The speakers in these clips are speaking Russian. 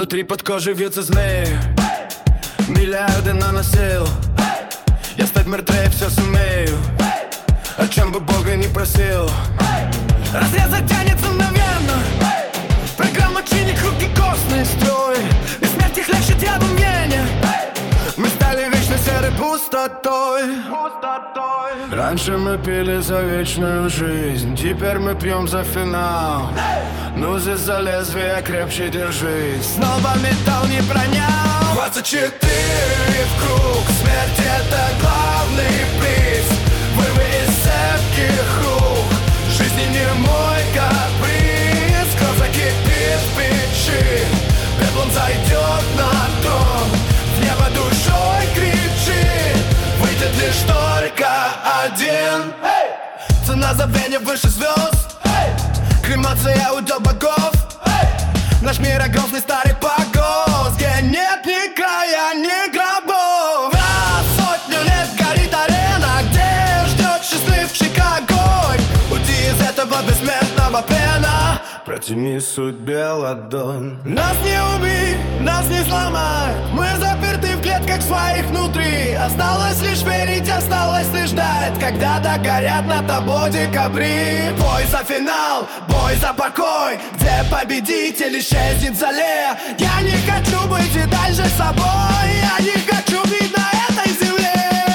Внутри под кожей вьются змеи, миллиарды наносил. Я стать мертвее все сумею, о чем бы Бога не просил. Разрезать тянется мгновенно, программа чинит руки, костный строй. Без смерти хлещет ядом вене. Мы стали вечно серой пустотой. Раньше мы пили за вечную жизнь, теперь мы пьем за финал. Ну здесь за лезвие крепче держись, снова металл не пронял. 24 в круг, смерть это главный приз. Вырвы из цепких рук, жизни не мой каприз. Кровь закипит в печи, пеплом зайдет на трон. В небо душой кричит, выйдет лишь только один. Цена забвения выше звезд, кремация удел богов. Наш мир огромный старый погост, где нет ни края, ни гробов. Раз в сотню лет горит арена, где ждет счастливчик огонь. Уйди из этого бессмертного плена, протяни судьбе ладонь. Нас не убить, нас не сломать, мы заперты в клетках своих внутри. Осталось лишь верить, осталось лишь ждать, когда догорят над тобой декабри. Бой за финал, бой за покой, где победитель исчезнет в зале. Я не хочу быть и дальше собой, я не хочу быть на этой земле.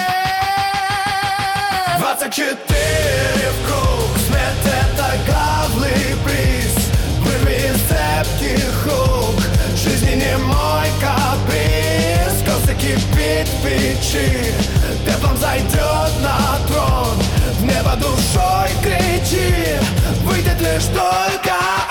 24 в круг, смерть это главный приз. Вырви из цепких рук, жизни не мой каприз. Кровь закипит в печи, пеплом зайдет на трон. В небо душой кричи, выйдет лишь только